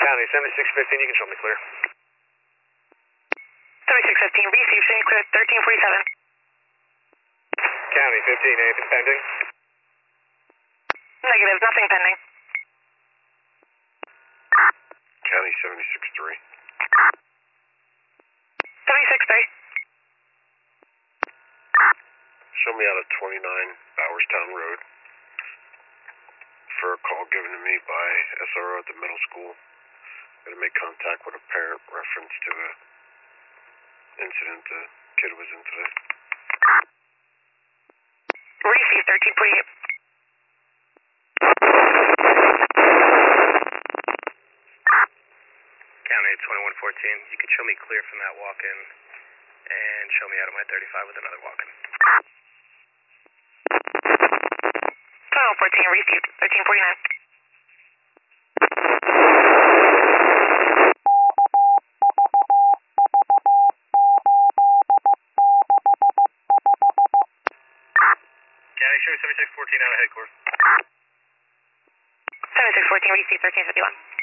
County 7615, you can show me clear. 7615, receive, showing clear 1347. County 15, anything pending? Negative, nothing pending. County 76-3. 76-3. Show me out of 29 Bowerstown Road for a call given to me by SRO at the middle school. Going to make contact with a parent reference to a incident the kid was in today. Receive 1348. County 2114, you can show me clear from that walk-in and show me out of my 35 with another walk-in. 2114, received 1349. County, show 7614 out of headquarters. 7614, received 1351.